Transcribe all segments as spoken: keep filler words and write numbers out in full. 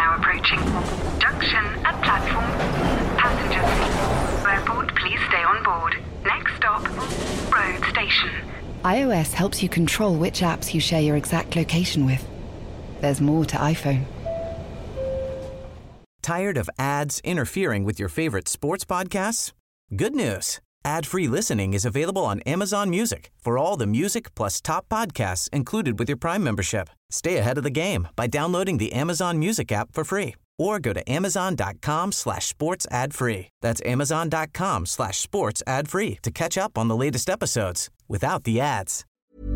now approaching. Junction at platform. Passengers. Airport, please stay on board. Next stop, road station. iOS helps you control which apps you share your exact location with. There's more to iPhone. Tired of ads interfering with your favorite sports podcasts? Good news. Ad-free listening is available on Amazon Music for all the music plus top podcasts included with your Prime membership. Stay ahead of the game by downloading the Amazon Music app for free or go to amazon.com slash sports ad free. That's amazon.com slash sports ad free to catch up on the latest episodes without the ads.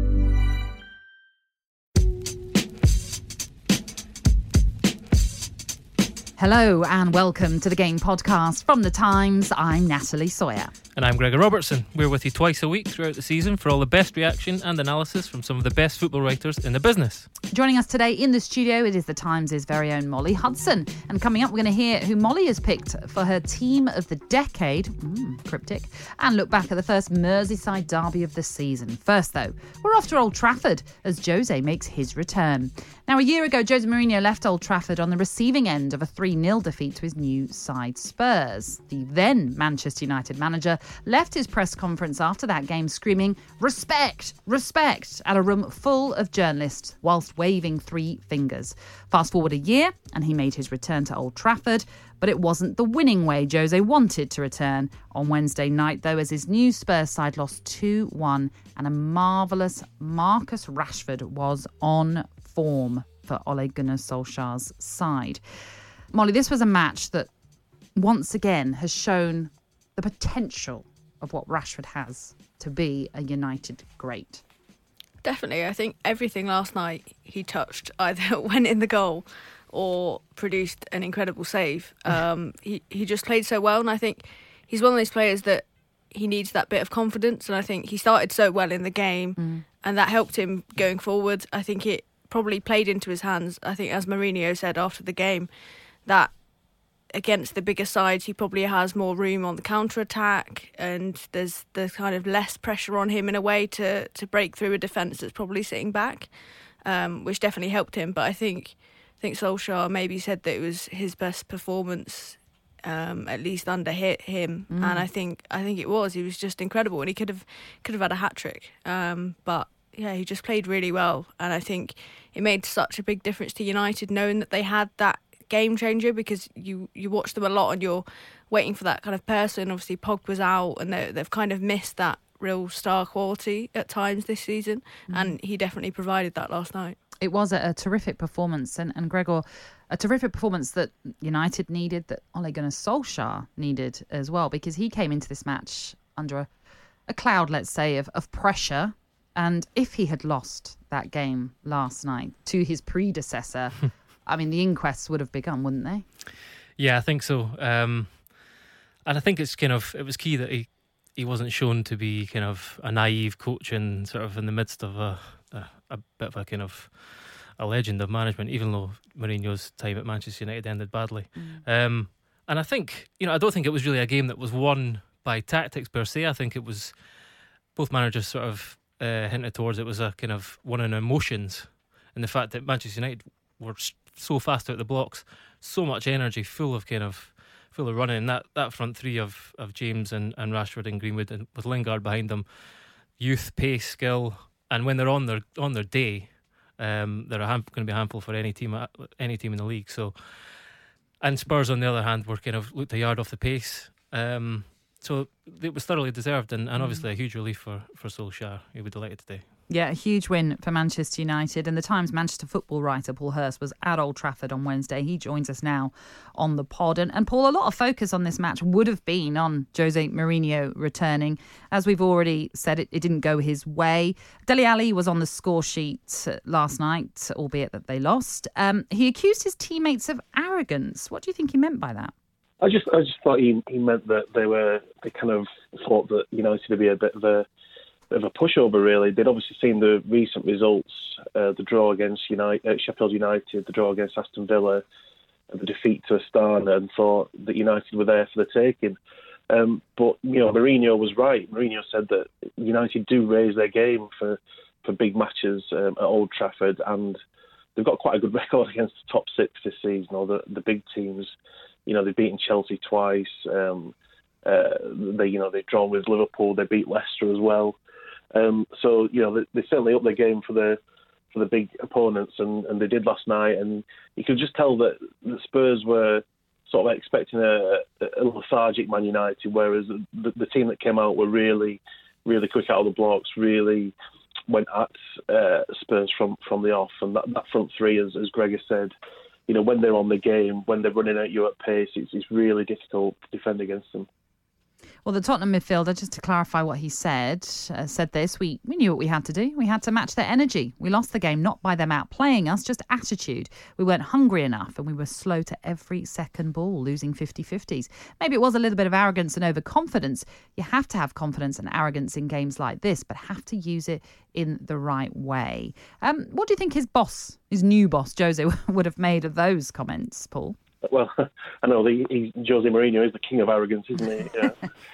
Hello and welcome to the Game Podcast from The Times. I'm Natalie Sawyer. And I'm Gregor Robertson. We're with you twice a week throughout the season for all the best reaction and analysis from some of the best football writers in the business. Joining us today in the studio, it is The Times' very own Molly Hudson. And coming up, we're going to hear who Molly has picked for her team of the decade, mm, cryptic, and look back at the first Merseyside derby of the season. First, though, we're off to Old Trafford as Jose makes his return. Now, a year ago, Jose Mourinho left Old Trafford on the receiving end of a three nil defeat to his new side Spurs. The then Manchester United manager left his press conference after that game screaming, "Respect! Respect!" at a room full of journalists whilst waving three fingers. Fast forward a year and he made his return to Old Trafford, but it wasn't the winning way Jose wanted to return. On Wednesday night, though, as his new Spurs side lost two one and a marvellous Marcus Rashford was on form for Ole Gunnar Solskjaer's side. Molly, this was a match that once again has shown the potential of what Rashford has to be a United great. Definitely. I think everything last night he touched either went in the goal or produced an incredible save. Um, he, he just played so well, and I think he's one of those players that he needs that bit of confidence, and I think he started so well in the game mm. and that helped him going forward. I think it probably played into his hands. I think, as Mourinho said after the game, that against the bigger sides he probably has more room on the counter-attack, and there's there's kind of less pressure on him in a way to, to break through a defence that's probably sitting back, um, which definitely helped him. But I think I think Solskjaer maybe said that it was his best performance, um, at least under him, mm. and I think I think it was. He was just incredible, and he could have could have had a hat-trick, um, but yeah, he just played really well, and I think it made such a big difference to United knowing that they had that game changer, because you, you watch them a lot and you're waiting for that kind of person. Obviously, Pogba's out and they've kind of missed that real star quality at times this season, mm. and he definitely provided that last night. It was a, a terrific performance, and, and Gregor, a terrific performance that United needed, that Ole Gunnar Solskjaer needed as well, because he came into this match under a, a cloud, let's say, of, of pressure. And if he had lost that game last night to his predecessor, I mean, the inquests would have begun, wouldn't they? Yeah, I think so. Um, and I think it's kind of, it was key that he, he wasn't shown to be kind of a naive coach and sort of in the midst of a, a, a bit of a kind of a legend of management, even though Mourinho's time at Manchester United ended badly. Mm. Um, and I think, you know, I don't think it was really a game that was won by tactics per se. I think it was both managers sort of uh, hinted towards it was a kind of one in emotions, and the fact that Manchester United were so fast out the blocks, so much energy, full of kind of full of running. That that front three of, of James and, and Rashford and Greenwood, and with Lingard behind them, youth, pace, skill, and when they're on their on their day, um, they're a hand, going to be a handful for any team any team in the league. So, and Spurs on the other hand were kind of looked a yard off the pace. Um, so it was thoroughly deserved, and, and obviously a huge relief for for Solskjaer. He'll be delighted today. Yeah, a huge win for Manchester United. And the Times Manchester football writer Paul Hurst was at Old Trafford on Wednesday. He joins us now on the pod. And, and Paul, a lot of focus on this match would have been on Jose Mourinho returning. As we've already said, it, it didn't go his way. Dele Alli was on the score sheet last night, albeit that they lost. Um, he accused his teammates of arrogance. What do you think he meant by that? I just I just thought he, he meant that they were they kind of thought that United would be a bit of a bit of a pushover, really. They'd obviously seen the recent results, uh, the draw against United, uh, Sheffield United, the draw against Aston Villa, and the defeat to Astana, and thought that United were there for the taking. Um, but, you know, Mourinho was right. Mourinho said that United do raise their game for, for big matches um, at Old Trafford, and they've got quite a good record against the top six this season, or the, the big teams. You know, they've beaten Chelsea twice. Um, uh, they, you know, they've drawn with Liverpool. They beat Leicester as well. Um, so, you know, they, they certainly up their game for the for the big opponents, and, and they did last night. And you could just tell that the Spurs were sort of expecting a, a lethargic Man United, whereas the, the team that came out were really, really quick out of the blocks, really went at uh, Spurs from, from the off. And that, that front three, as, as Greg has said, you know, when they're on the game, when they're running at you at pace, it's, it's really difficult to defend against them. Well, the Tottenham midfielder, just to clarify what he said, uh, said this, we, we knew what we had to do. We had to match their energy. We lost the game not by them outplaying us, just attitude. We weren't hungry enough and we were slow to every second ball, losing fifty-fifties. Maybe it was a little bit of arrogance and overconfidence. You have to have confidence and arrogance in games like this, but have to use it in the right way. Um, what do you think his boss, his new boss, Jose, would have made of those comments, Paul? Well, I know the, he, Jose Mourinho is the king of arrogance, isn't he? Yeah.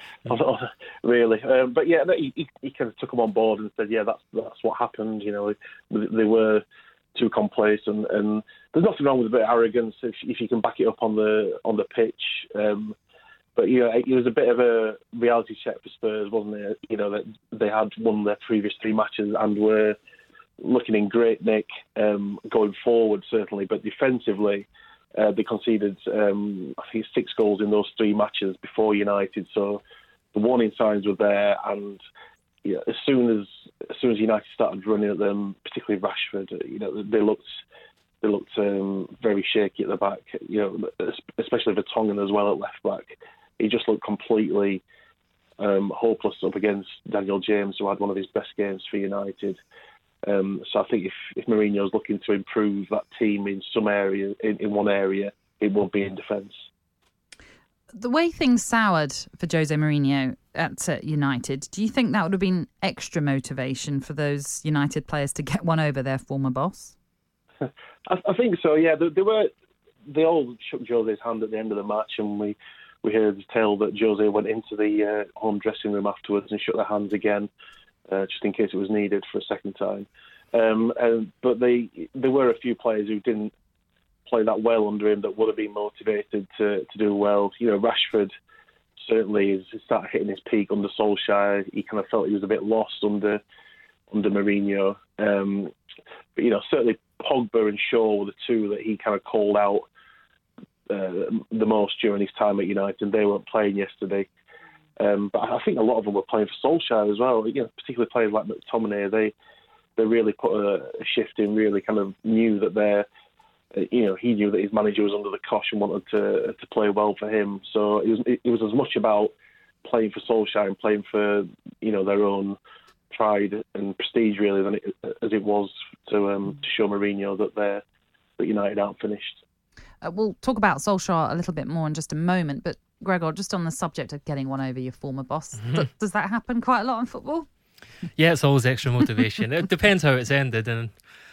Really, um, but yeah, he, he, he kind of took them on board and said, "Yeah, that's that's what happened." You know, they were too complacent, and there's nothing wrong with a bit of arrogance if if you can back it up on the on the pitch. Um, but yeah, it was a bit of a reality check for Spurs, wasn't it? You know, that they had won their previous three matches and were looking in great nick um, going forward, certainly, but defensively. Uh, they conceded, um, I think, six goals in those three matches before United. So the warning signs were there, and yeah, as soon as as soon as United started running at them, particularly Rashford, you know, they looked they looked um, very shaky at the back. You know, especially Vertonghen as well at left back. He just looked completely um, hopeless up against Daniel James, who had one of his best games for United. Um, so I think if, if Mourinho's looking to improve that team in some area, in, in one area, it will be in defence. The way things soured for Jose Mourinho at uh, United, do you think that would have been extra motivation for those United players to get one over their former boss? I, I think so, yeah. They, they were they all shook Jose's hand at the end of the match, and we, we heard the tale that Jose went into the uh, home dressing room afterwards and shook their hands again. Uh, just in case it was needed for a second time. Um, and, but they, there were a few players who didn't play that well under him that would have been motivated to, to do well. You know, Rashford certainly has started hitting his peak under Solskjaer. He kind of felt he was a bit lost under under Mourinho. Um, but, you know, certainly Pogba and Shaw were the two that he kind of called out uh, the most during his time at United, and they weren't playing yesterday. Um, but I think a lot of them were playing for Solskjaer as well. You know, particularly players like McTominay, they they really put a, a shift in. Really, kind of knew that they're, uh, you know, he knew that his manager was under the cosh and wanted to to play well for him. So it was it, it was as much about playing for Solskjaer and playing for, you know, their own pride and prestige really than it, as it was to um, to show Mourinho that they're that United aren't finished. Uh, we'll talk about Solskjaer a little bit more in just a moment, but Gregor, just on the subject of getting one over your former boss, mm-hmm. th- does that happen quite a lot in football? Yeah, it's always extra motivation. It depends how it's ended, and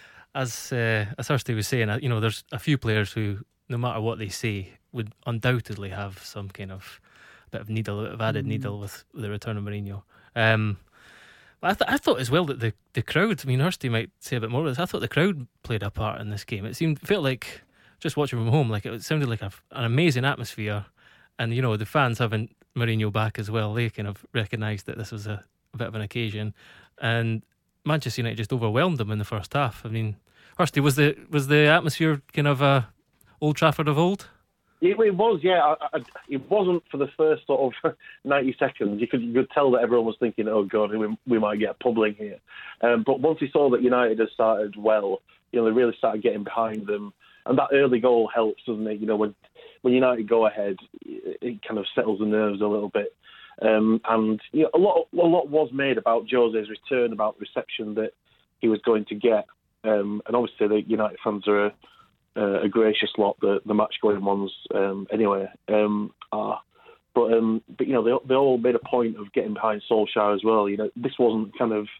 as uh, as Kirsty was saying, you know, there's a few players who, no matter what they say, would undoubtedly have some kind of bit of needle, of added mm. needle with the return of Mourinho. Um, I, th- I thought as well that the, the crowd, I mean, Kirsty might say a bit more of this, I thought the crowd played a part in this game. It seemed, felt like, just watching from home, like it sounded like a, an amazing atmosphere. And, you know, the fans having Mourinho back as well, they kind of recognised that this was a, a bit of an occasion. And Manchester United just overwhelmed them in the first half. I mean, Kirsty, was the was the atmosphere kind of uh, Old Trafford of old? It, it was, yeah. I, I, it wasn't for the first sort of ninety seconds. You could, you could tell that everyone was thinking, oh, God, we, we might get pubbling here. Um, but once he saw that United had started well, you know, they really started getting behind them. And that early goal helps, doesn't it? You know, when when United go ahead, it kind of settles the nerves a little bit. Um, and you know, a lot a lot was made about Jose's return, about the reception that he was going to get. Um, and obviously, the United fans are a, a gracious lot, the, the match-going ones um, anyway. Um, are. But, um, but, you know, they, they all made a point of getting behind Solskjaer as well. You know, this wasn't kind of,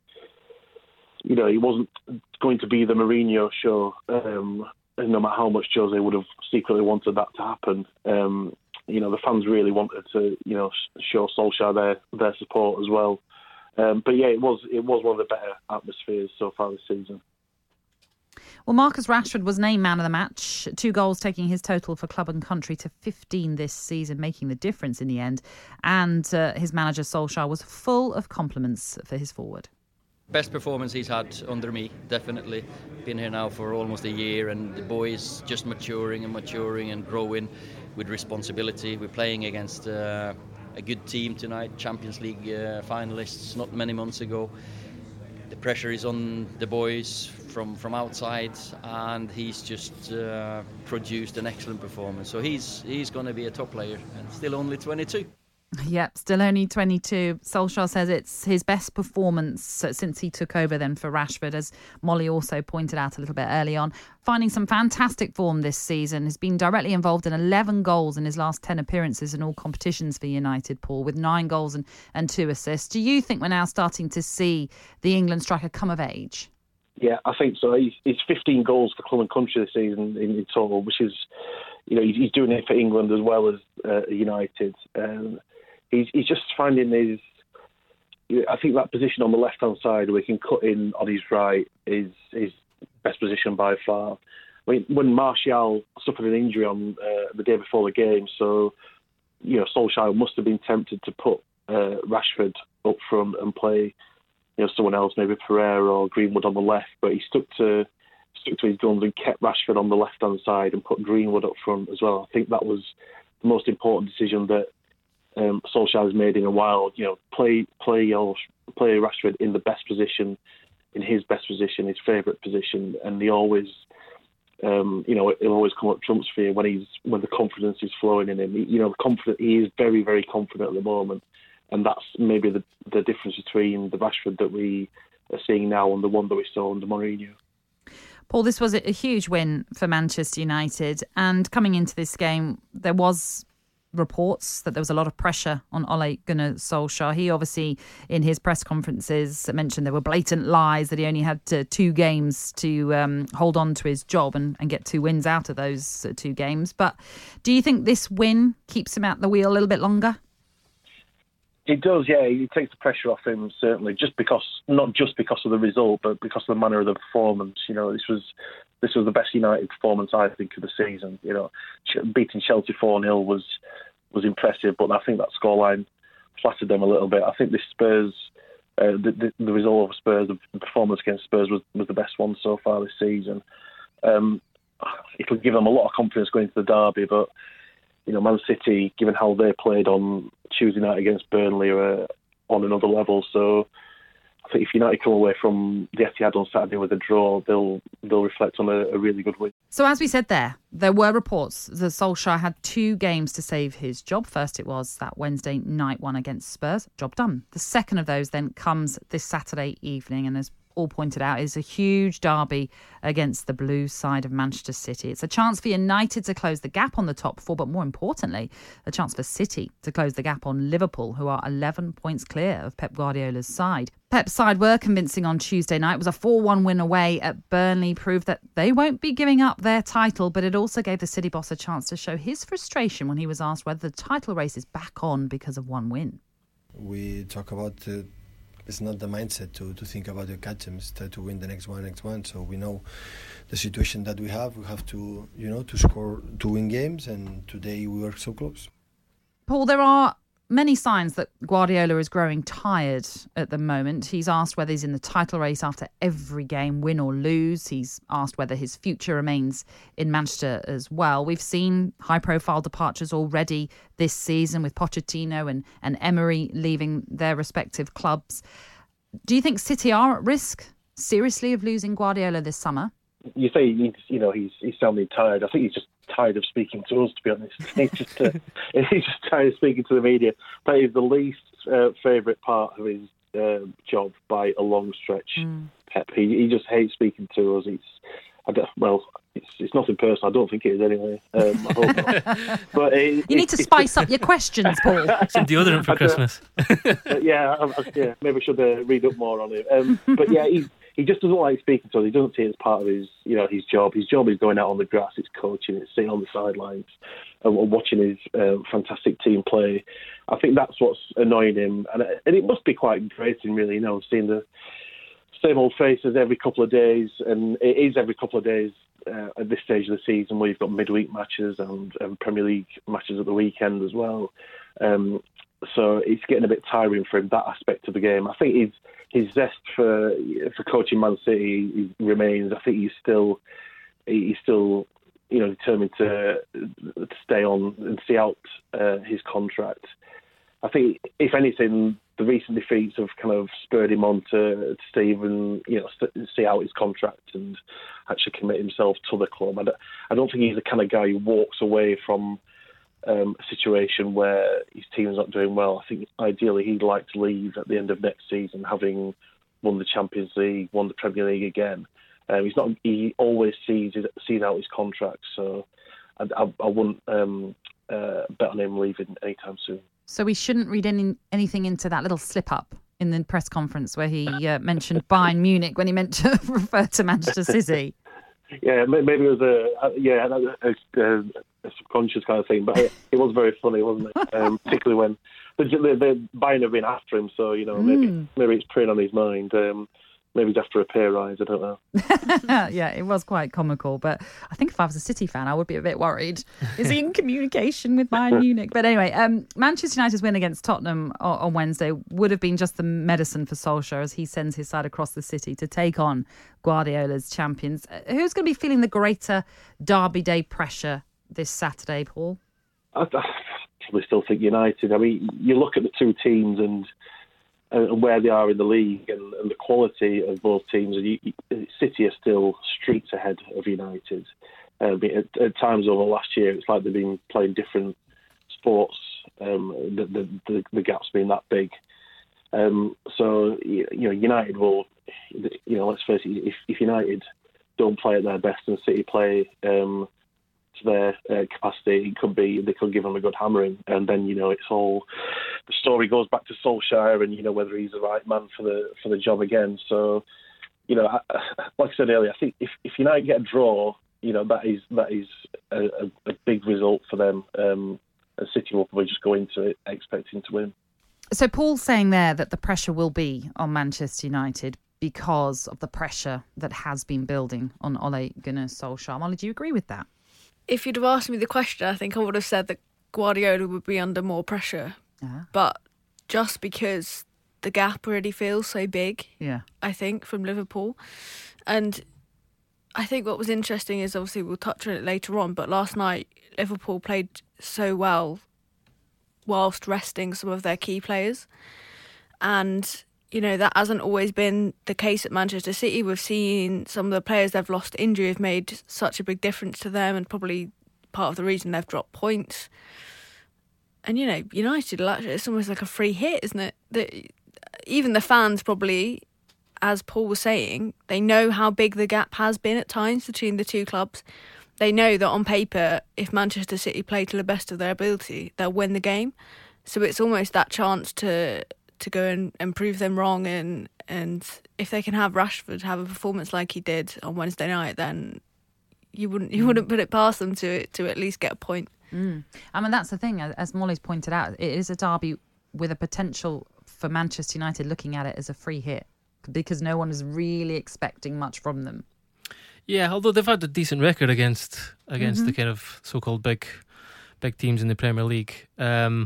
you know, it wasn't going to be the Mourinho show. Um, no matter how much Jose would have secretly wanted that to happen, um, you know, the fans really wanted to, you know, show Solskjaer their their support as well. Um, but yeah, it was it was one of the better atmospheres so far this season. Well, Marcus Rashford was named man of the match, two goals taking his total for club and country to fifteen this season, making the difference in the end. And uh, his manager Solskjaer was full of compliments for his forward. Best performance he's had under me, definitely. Been here now for almost a year, and the boys just maturing and maturing and growing with responsibility. We're playing against uh, a good team tonight, Champions League uh, finalists not many months ago. The pressure is on the boys from, from outside, and he's just uh, produced an excellent performance. So he's he's going to be a top player, and still only twenty-two. Yep, still only twenty-two. Solskjaer says it's his best performance since he took over then for Rashford, as Molly also pointed out a little bit early on. Finding some fantastic form this season. Has been directly involved in eleven goals in his last ten appearances in all competitions for United, Paul, with nine goals and, and two assists. Do you think we're now starting to see the England striker come of age? Yeah, I think so. He's, he's fifteen goals for club and country this season in, in total, which is, you know, he's, he's doing it for England as well as uh, United. Um, He's, he's just finding his, I think that position on the left-hand side where he can cut in on his right is his best position by far. When, when Martial suffered an injury on uh, the day before the game, so, you know, Solskjaer must have been tempted to put uh, Rashford up front and play, you know, someone else, maybe Pereira or Greenwood on the left, but he stuck to stuck to his guns and kept Rashford on the left-hand side and put Greenwood up front as well. I think that was the most important decision that Um, Solskjaer has made in a while. You know, play play your play Rashford in the best position, in his best position, his favourite position, and he always, um, you know, he'll always come up trumps for you when he's when the confidence is flowing in him. He, you know, confident. He is very very confident at the moment, and that's maybe the the difference between the Rashford that we are seeing now and the one that we saw under Mourinho. Paul, this was a huge win for Manchester United, and coming into this game, there was reports that there was a lot of pressure on Ole Gunnar Solskjaer. He obviously, in his press conferences, mentioned there were blatant lies, that he only had to, two games to um, hold on to his job and, and get two wins out of those uh, two games. But do you think this win keeps him at the wheel a little bit longer? It does, yeah. It takes the pressure off him, certainly, just because, not just because of the result, but because of the manner of the performance. You know, this was this was the best United performance, I think, of the season. You know, beating Chelsea four nil was was impressive, but I think that scoreline flattered them a little bit. I think this Spurs, uh, the, the, the result of Spurs, the performance against Spurs was, was the best one so far this season. Um, it'll give them a lot of confidence going into the derby, but, you know, Man City, given how they played on Tuesday night against Burnley, are on another level. So I think if United come away from the Etihad on Saturday with a draw, they'll they'll reflect on a, a really good win. So as we said there, there were reports that Solskjaer had two games to save his job. First it was that Wednesday night one against Spurs. Job done. The second of those then comes this Saturday evening, and as Paul pointed out, is a huge derby against the blue side of Manchester City. It's a chance for United to close the gap on the top four, but more importantly, a chance for City to close the gap on Liverpool, who are eleven points clear of Pep Guardiola's side. Pep's side were convincing on Tuesday night. It was a four one win away at Burnley, proved that they won't be giving up their title, but it also gave the City boss a chance to show his frustration when he was asked whether the title race is back on because of one win. We talk about uh, it's not the mindset to, to think about the catches, try to win the next one, next one. So we know the situation that we have. We have to, you know, to score, to win games, and today we were so close. Paul, there are many signs that Guardiola is growing tired at the moment. He's asked whether he's in the title race after every game, win or lose. He's asked whether his future remains in Manchester as well. We've seen high-profile departures already this season with Pochettino and, and Emery leaving their respective clubs. Do you think City are at risk, seriously, of losing Guardiola this summer? You say he's, you know, he's he's sounding tired. I think he's just tired of speaking to us, to be honest. He's just uh, he's just tired of speaking to the media. That is the least uh, favourite part of his uh, job by a long stretch. Mm. Pep, he he just hates speaking to us. It's I don't, well, it's it's nothing personal. I don't think it is anyway. Um, I hope not. But it, you need to spice up your questions, Paul. Some deodorant for Christmas. uh, yeah, I, I, yeah, maybe I should uh, read up more on it. Um, but yeah, he's. He just doesn't like speaking to us. He doesn't see it as part of his, you know, his job. His job is going out on the grass, it's coaching, it's sitting on the sidelines and watching his uh, fantastic team play. I think that's what's annoying him, and and it must be quite grating, really, you know, seeing the same old faces every couple of days, and it is every couple of days uh, at this stage of the season where you've got midweek matches and, and Premier League matches at the weekend as well. Um, so it's getting a bit tiring for him, that aspect of the game. I think his his zest for for coaching Man City remains. I think he's still he's still you know determined to, to stay on and see out uh, his contract. I think, if anything, the recent defeats have kind of spurred him on to, to stay even, you know, st- see out his contract and actually commit himself to the club. I don't, I don't think he's the kind of guy who walks away from um, a situation where his team's not doing well. I think ideally he'd like to leave at the end of next season, having won the Champions League, won the Premier League again. Um, he's not. He always sees sees out his contract, so I, I, I wouldn't um, uh, bet on him leaving anytime soon. So we shouldn't read any, anything into that little slip-up in the press conference where he uh, mentioned Bayern Munich when he meant to refer to Manchester City. Yeah, maybe it was a yeah a, a, a subconscious kind of thing, but it, it was very funny, wasn't it? Um, particularly when the, the, the Bayern have been after him, so you know maybe mm. maybe it's preying on his mind. Um, Maybe he's after a pay rise, I don't know. Yeah, it was quite comical. But I think if I was a City fan, I would be a bit worried. Is he in communication with Bayern Munich? But anyway, um, Manchester United's win against Tottenham on, on Wednesday would have been just the medicine for Solskjaer as he sends his side across the city to take on Guardiola's champions. Uh, who's going to be feeling the greater Derby Day pressure this Saturday, Paul? I, I probably still think United. I mean, you look at the two teams and... and where they are in the league and, and the quality of both teams. And you, City are still streets ahead of United. Uh, at, at times over last year, it's like they've been playing different sports. Um, the, the, the, the gap's been that big. Um, so you know, United will. You know, let's face it. If, if United don't play at their best and City play um, to their uh, capacity, it could be they could give them a good hammering, and then you know it's all. The story goes back to Solskjaer and, you know, whether he's the right man for the for the job again. So, you know, I, like I said earlier, I think if, if United get a draw, you know, that is that is a, a, a big result for them. Um, and City will probably just go into it expecting to win. So Paul's saying there that the pressure will be on Manchester United because of the pressure that has been building on Ole Gunnar Solskjaer. Molly, do you agree with that? If you'd have asked me the question, I think I would have said that Guardiola would be under more pressure. Uh-huh. But just because the gap already feels so big, yeah, I think, from Liverpool. And I think what was interesting is, obviously, we'll touch on it later on, but last night Liverpool played so well whilst resting some of their key players. And, you know, that hasn't always been the case at Manchester City. We've seen some of the players they've lost to injury have made such a big difference to them and probably part of the reason they've dropped points. And, you know, United, it's almost like a free hit, isn't it? The, even the fans probably, as Paul was saying, they know how big the gap has been at times between the two clubs. They know that on paper, if Manchester City play to the best of their ability, they'll win the game. So it's almost that chance to to go and, and prove them wrong. And, and if they can have Rashford have a performance like he did on Wednesday night, then you wouldn't you wouldn't put it past them to to at least get a point. Mm. I mean, that's the thing, as Molly's pointed out, it is a derby with a potential for Manchester United looking at it as a free hit because no one is really expecting much from them. Yeah, although they've had a decent record against against mm-hmm. the kind of so-called big big teams in the Premier League. Um,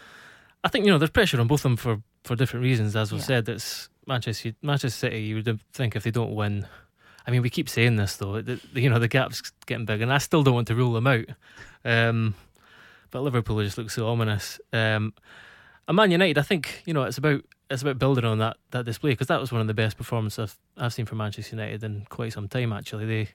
I think, you know, there's pressure on both of them for, for different reasons. As we've yeah. said, it's Manchester Manchester City, you would think if they don't win... I mean, we keep saying this, though. The, you know, the gap's getting big, and I still don't want to rule them out. Um, but Liverpool just looks so ominous. Um, and Man United, I think, you know, it's about it's about building on that that display, because that was one of the best performances I've, I've seen from Manchester United in quite some time. Actually, they,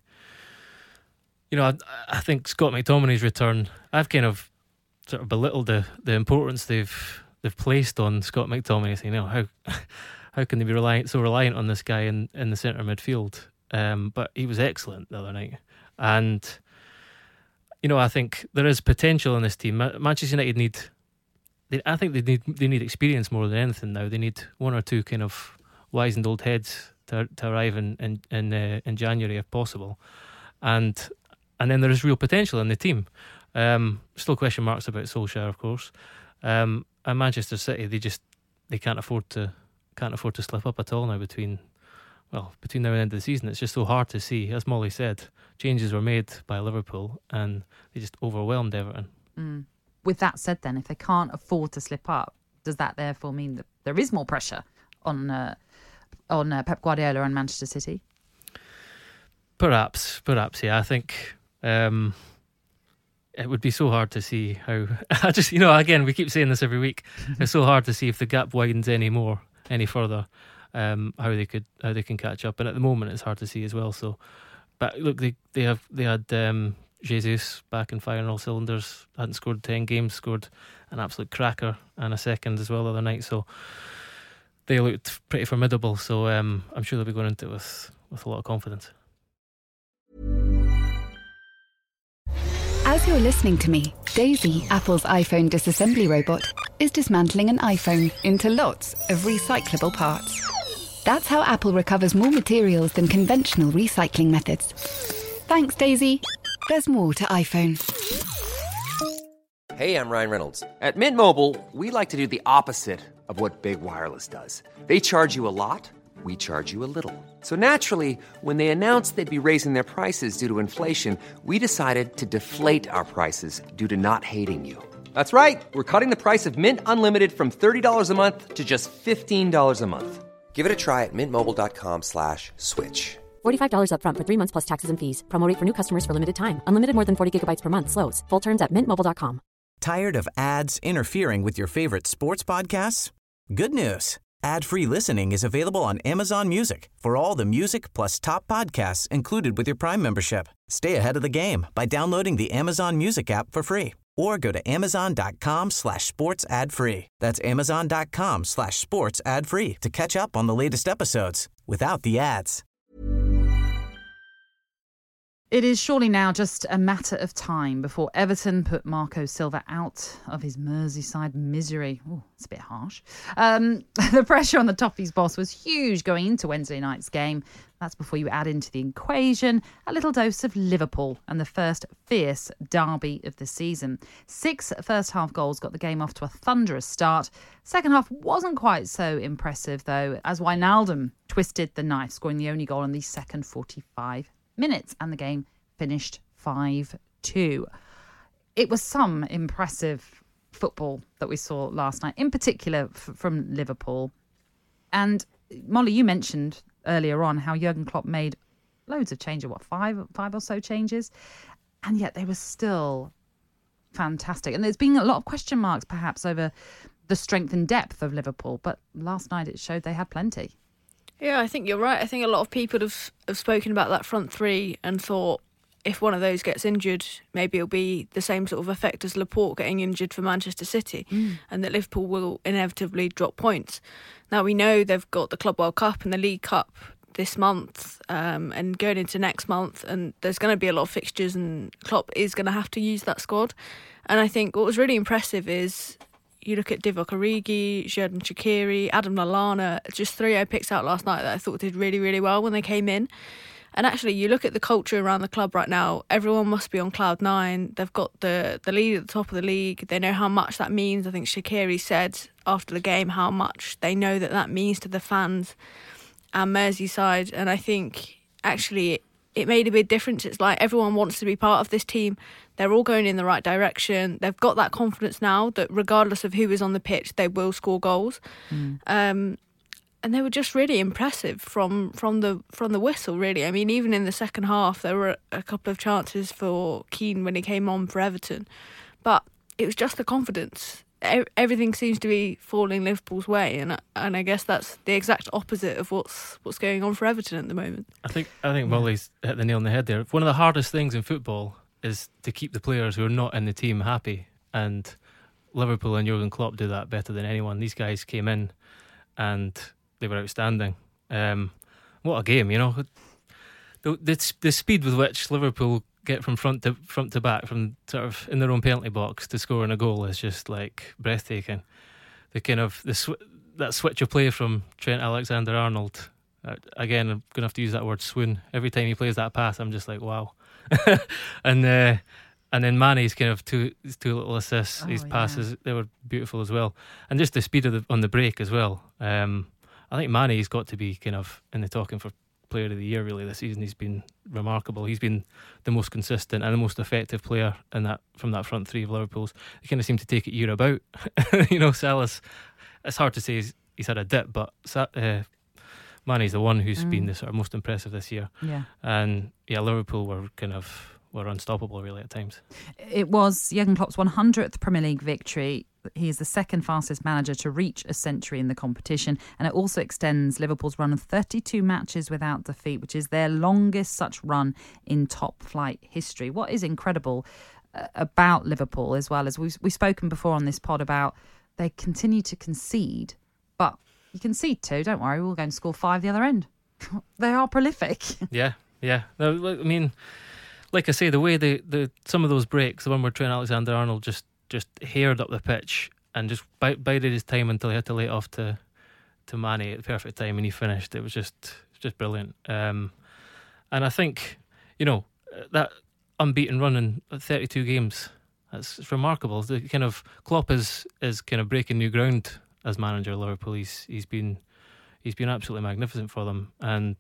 you know, I, I think Scott McTominay's return, I've kind of sort of belittled the, the importance they've they've placed on Scott McTominay. Saying, you know, how how can they be reliant so reliant on this guy in, in the centre midfield? Um, but he was excellent the other night, and you know, I think there is potential in this team. Manchester United need, they, I think they need they need experience more than anything now. They need one or two kind of wizened old heads to to arrive in in in, uh, in January if possible, and and then there is real potential in the team. Um, still question marks about Solskjaer, of course, um, and Manchester City. They just they can't afford to can't afford to slip up at all now between well, between now and the end of the season, it's just so hard to see. As Molly said, changes were made by Liverpool and they just overwhelmed Everton. Mm. With that said then, if they can't afford to slip up, does that therefore mean that there is more pressure on uh, on uh, Pep Guardiola and Manchester City? Perhaps, perhaps, yeah. I think um, it would be so hard to see how... I just, you know, again, we keep saying this every week. It's so hard to see if the gap widens any more, any further, um, how they could, how they can catch up. And at the moment, it's hard to see as well. So, but look, they they have they had um, Jesus back and firing all cylinders. Hadn't scored ten games, scored an absolute cracker and a second as well the other night. So they looked pretty formidable. So um, I'm sure they'll be going into it with with a lot of confidence. As you're listening to me, Daisy, Apple's iPhone disassembly robot, is dismantling an iPhone into lots of recyclable parts. That's how Apple recovers more materials than conventional recycling methods. Thanks, Daisy. There's more to iPhone. Hey, I'm Ryan Reynolds. At Mint Mobile, we like to do the opposite of what Big Wireless does. They charge you a lot, we charge you a little. So naturally, when they announced they'd be raising their prices due to inflation, we decided to deflate our prices due to not hating you. That's right. We're cutting the price of Mint Unlimited from thirty dollars a month to just fifteen dollars a month. Give it a try at mintmobile.com slash switch. forty-five dollars up front for three months plus taxes and fees. Promo rate for new customers for limited time. Unlimited more than forty gigabytes per month. Slows full terms at mint mobile dot com. Tired of ads interfering with your favorite sports podcasts? Good news. Ad-free listening is available on Amazon Music for all the music plus top podcasts included with your Prime membership. Stay ahead of the game by downloading the Amazon Music app for free or go to amazon.com slash sports ad free. That's amazon.com slash sports ad free to catch up on the latest episodes without the ads. It is surely now just a matter of time before Everton put Marco Silva out of his Merseyside misery. Oh, it's a bit harsh. Um, the pressure on the Toffees boss was huge going into Wednesday night's game. That's before you add into the equation a little dose of Liverpool and the first fierce derby of the season. Six first half goals got the game off to a thunderous start. Second half wasn't quite so impressive though, as Wijnaldum twisted the knife, scoring the only goal in the second forty-five minutes, and the game finished five two. It was some impressive football that we saw last night, in particular f- from Liverpool. And Molly, you mentioned earlier on how Jurgen Klopp made loads of changes, what, five, five or so changes, and yet they were still fantastic. And there's been a lot of question marks perhaps over the strength and depth of Liverpool, but last night it showed they had plenty. Yeah, I think you're right. I think a lot of people have have spoken about that front three and thought if one of those gets injured, maybe it'll be the same sort of effect as Laporte getting injured for Manchester City, mm. and that Liverpool will inevitably drop points. Now, we know they've got the Club World Cup and the League Cup this month um, and going into next month, and there's going to be a lot of fixtures and Klopp is going to have to use that squad. And I think what was really impressive is you look at Divock Origi, Xherdan Shaqiri, Adam Lallana, just three I picked out last night that I thought did really, really well when they came in. And actually, you look at the culture around the club right now, everyone must be on cloud nine. They've got the, the lead at the top of the league. They know how much that means. I think Shaqiri said after the game how much they know that that means to the fans and Merseyside. And I think, actually, it, it made a big difference. It's like everyone wants to be part of this team. They're all going in the right direction. They've got that confidence now that regardless of who is on the pitch, they will score goals. Mm. Um, and they were just really impressive from, from the from the whistle, really. I mean, even in the second half, there were a couple of chances for Keane when he came on for Everton. But it was just the confidence. Everything seems to be falling Liverpool's way, and and I guess that's the exact opposite of what's what's going on for Everton at the moment. I think I think Molly's hit the nail on the head there. One of the hardest things in football is to keep the players who are not in the team happy, and Liverpool and Jurgen Klopp do that better than anyone. These guys came in and they were outstanding. Um, what a game, you know. The, the the speed with which Liverpool get from front to front to back, from sort of in their own penalty box to scoring a goal is just like breathtaking. The kind of the sw- that switch of play from Trent Alexander-Arnold. Uh, again, I'm gonna have to use that word swoon every time he plays that pass. I'm just like wow. and uh, and then Mane's kind of two his two little assists, oh, his passes, yeah. They were beautiful as well, and just the speed of the, on the break as well. Um, I think Mane's got to be kind of in the talking for player of the year really this season. He's been remarkable. He's been the most consistent and the most effective player in that from that front three of Liverpool's. They kind of seem to take it year about. You know, Salah's, it's hard to say he's, he's had a dip, but uh, Mane's the one who's mm. been the sort of most impressive this year. Yeah. And yeah, Liverpool were kind of were unstoppable really at times. It was Jurgen Klopp's one hundredth Premier League victory. He is the second fastest manager to reach a century in the competition, and it also extends Liverpool's run of thirty-two matches without defeat, which is their longest such run in top flight history. What is incredible uh, about Liverpool, as well as we've, we've spoken before on this pod about, they continue to concede, but you concede two, don't worry, we'll go and score five the other end. They are prolific. Yeah, yeah. I mean, like I say, the way the, the some of those breaks, the one where Trent Alexander-Arnold just just haired up the pitch and just bided his time until he had to lay it off to to Mane at the perfect time, and he finished. It was just just brilliant. Um, and I think, you know, that unbeaten run in thirty-two games, that's it's remarkable. The kind of Klopp is is kind of breaking new ground as manager of Liverpool. He's he's been he's been absolutely magnificent for them, and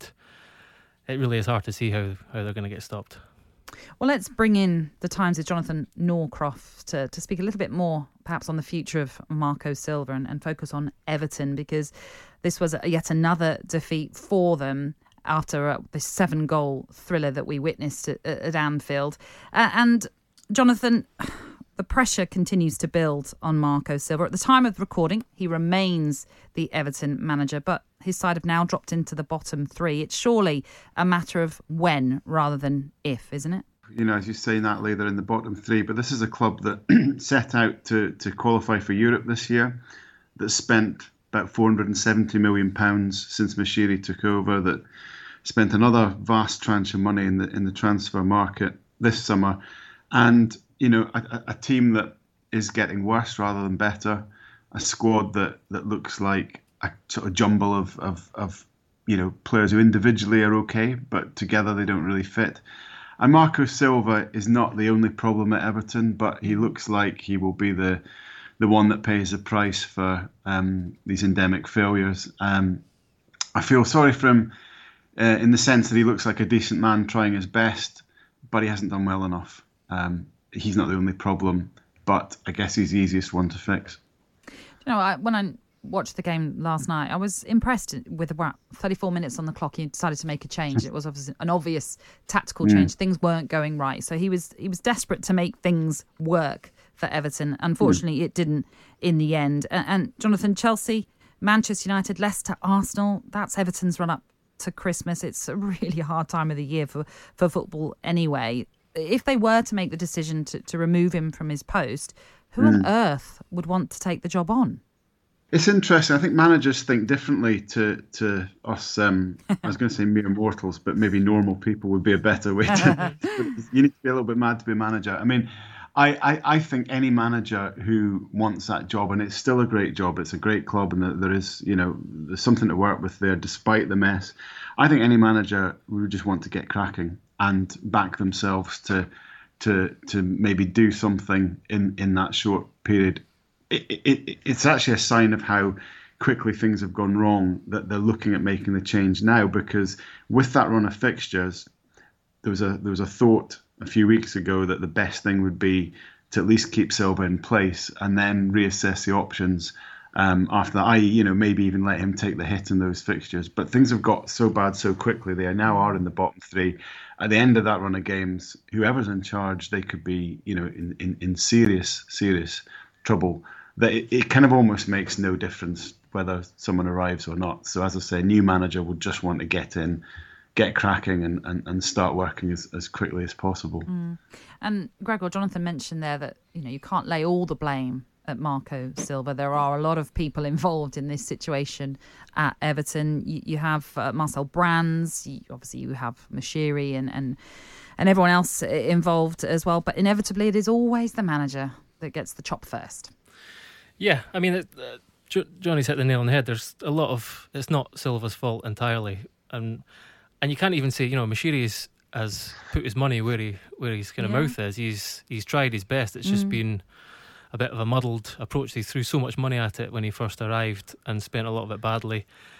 it really is hard to see how, how they're going to get stopped. Well, let's bring in the Times' Jonathan Norcroft to, to speak a little bit more perhaps on the future of Marco Silva and, and focus on Everton, because this was yet another defeat for them after uh, this seven-goal thriller that we witnessed at, at Anfield. Uh, and Jonathan, the pressure continues to build on Marco Silva. At the time of recording, he remains the Everton manager, but his side have now dropped into the bottom three. It's surely a matter of when rather than if, isn't it? You know, as you say, Natalie, they're in the bottom three, but this is a club that set out to, to qualify for Europe this year, that spent about four hundred seventy million pounds since Moshiri took over, that spent another vast tranche of money in the in the transfer market this summer, and you know, a, a team that is getting worse rather than better, a squad that, that looks like a sort of jumble of, of, of, you know, players who individually are okay, but together they don't really fit. And Marco Silva is not the only problem at Everton, but he looks like he will be the the one that pays the price for um, these endemic failures. Um, I feel sorry for him uh, in the sense that he looks like a decent man trying his best, but he hasn't done well enough. Um, He's not the only problem, but I guess he's the easiest one to fix. You know, I, when I watched the game last night, I was impressed with about thirty-four minutes on the clock. He decided to make a change. It was obviously an obvious tactical change. Mm. Things weren't going right, so he was he was desperate to make things work for Everton. Unfortunately, mm. it didn't in the end. And, and Jonathan, Chelsea, Manchester United, Leicester, Arsenal, that's Everton's run up to Christmas. It's a really hard time of the year for, for football anyway. If they were to make the decision to, to remove him from his post, who mm. on earth would want to take the job on? It's interesting. I think managers think differently to to us. Um, I was going to say mere mortals, but maybe normal people would be a better way to. You need to be a little bit mad to be a manager. I mean, I, I, I think any manager who wants that job, and it's still a great job, it's a great club, and there is, you know, there's something to work with there despite the mess. I think any manager would just want to get cracking and back themselves to to to maybe do something in, in that short period. It, it, it's actually a sign of how quickly things have gone wrong that they're looking at making the change now, because with that run of fixtures, there was a there was a thought a few weeks ago that the best thing would be to at least keep Silva in place and then reassess the options um, after that, that is, you know, maybe even let him take the hit in those fixtures. But things have got so bad so quickly. They now are in the bottom three. At the end of that run of games, whoever's in charge, they could be, you know, in, in, in serious, serious trouble. That it, it kind of almost makes no difference whether someone arrives or not. So as I say, a new manager would just want to get in, get cracking and, and, and start working as, as quickly as possible. Mm. And Gregor, Jonathan mentioned there that, you know, you can't lay all the blame at Marco Silva. There are a lot of people involved in this situation at Everton. You, you have uh, Marcel Brands, you, obviously you have Moshiri and, and and everyone else involved as well. But inevitably, it is always the manager that gets the chop first. Yeah, I mean, it, uh, jo- Johnny's hit the nail on the head. There's a lot of, it's not Silva's fault entirely, and and you can't even say, you know, Moshiri has put his money where he where his kind of yeah. mouth is. He's he's tried his best. It's just mm. been a bit of a muddled approach. He threw so much money at it when he first arrived and spent a lot of it badly.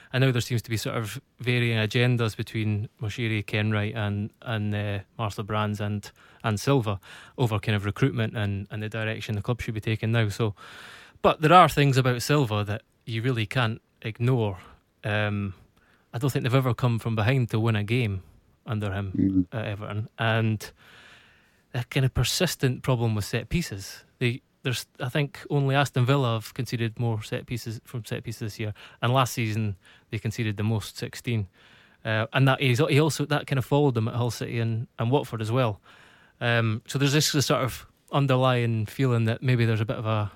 and now there seems to be sort of varying agendas between Moshiri, Kenwright, and and uh, Marcel Brands and and Silva over kind of recruitment and, and the direction the club should be taking now. So, but there are things about Silva that you really can't ignore. Um, I don't think they've ever come from behind to win a game under him mm. at Everton, and a kind of persistent problem with set pieces. They There's, I think, only Aston Villa have conceded more set pieces from set pieces this year, and last season they conceded the most, sixteen. Uh, and that he's, he also that kind of followed them at Hull City and, and Watford as well. Um, so there's this sort of underlying feeling that maybe there's a bit of a,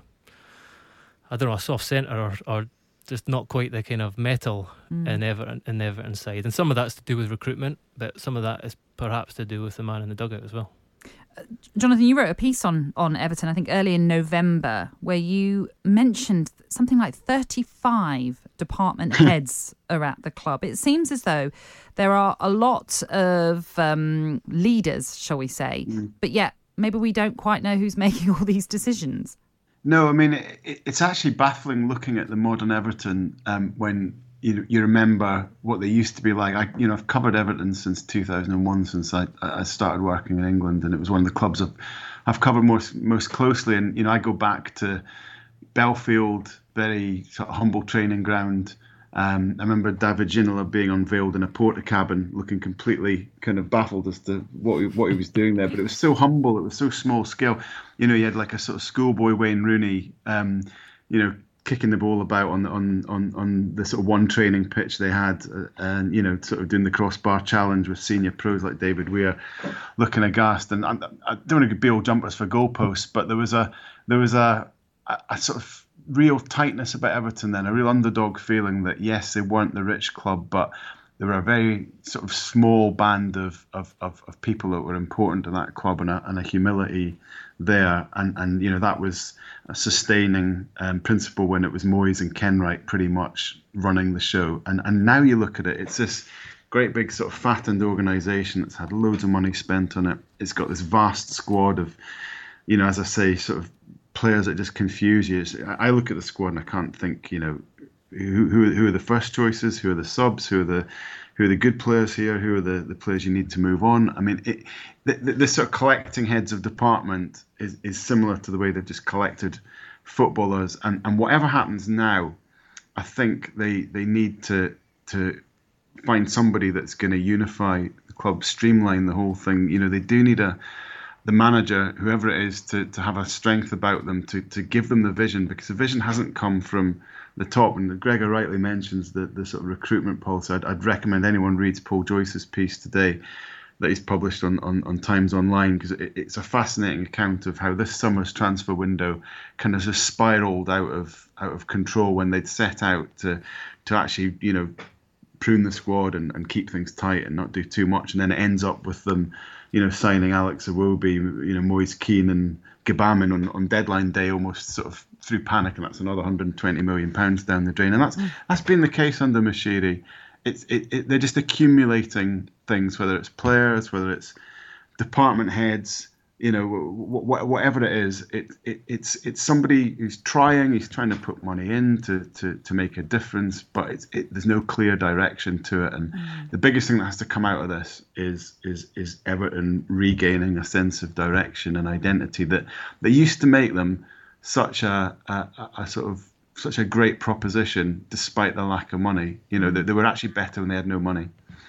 I don't know, a soft centre or, or just not quite the kind of metal mm. in Everton in the Everton side. And some of that's to do with recruitment, but some of that is perhaps to do with the man in the dugout as well. Jonathan, you wrote a piece on, on Everton, I think early in November, where you mentioned something like thirty-five department heads are at the club. It seems as though there are a lot of um, leaders, shall we say, mm. but yet maybe we don't quite know who's making all these decisions. No, I mean, it, it's actually baffling looking at the modern Everton um, when you you remember what they used to be like. I, you know, I've covered Everton since two thousand one, since I, I started working in England, and it was one of the clubs I've, I've covered most most closely. And you know, I go back to Belfield, very sort of humble training ground. Um, I remember David Ginola being unveiled in a porter cabin, looking completely kind of baffled as to what he, what he was doing there. But it was so humble, it was so small scale. You know, you had like a sort of schoolboy Wayne Rooney, um, you know, kicking the ball about on on on on the sort of one training pitch they had, uh, and you know, sort of doing the crossbar challenge with senior pros like David Weir, looking aghast. And I, I don't want to be all jumpers for goalposts, but there was a there was a, a, a sort of real tightness about Everton then, a real underdog feeling that yes, they weren't the rich club, but they were a very sort of small band of of of, of people that were important to that club, and a, and a humility there, and and you know, that was a sustaining um, principle when it was Moyes and Kenwright pretty much running the show. And and now you look at it, it's this great big sort of fattened organisation that's had loads of money spent on it. It's got this vast squad of, you know, as I say, sort of players that just confuse you. I look at the squad and I can't think, you know, who who, who are the first choices, who are the subs, who are the who are the good players here, who are the, the players you need to move on. I mean, it, the, the, the sort of collecting heads of department is, is similar to the way they've just collected footballers. And, and whatever happens now, I think they they need to to find somebody that's going to unify the club, streamline the whole thing. You know, they do need a the manager, whoever it is, to, to have a strength about them, to, to give them the vision, because the vision hasn't come from the top. And Gregor rightly mentions the, the sort of recruitment policy. I'd, I'd recommend anyone reads Paul Joyce's piece today that he's published on, on, on Times Online, because it, it's a fascinating account of how this summer's transfer window kind of just spiraled out of out of control when they'd set out to to actually, you know, prune the squad and, and keep things tight and not do too much, and then it ends up with them, you know, signing Alex Iwobi, you know, Moise Keane and Gbamin on, on deadline day, almost sort of through panic, and that's another one hundred twenty million pounds down the drain. And that's that's been the case under Moshiri. It's it, it, they're just accumulating things, whether it's players, whether it's department heads, you know, wh- wh- whatever it is. It, it it's it's somebody who's trying. He's trying to put money in to to, to make a difference, but it's it, there's no clear direction to it. And mm. the biggest thing that has to come out of this is is is Everton regaining a sense of direction and identity that that used to make them such a a, a sort of such a great proposition despite the lack of money. You know, that they were actually better when they had no money.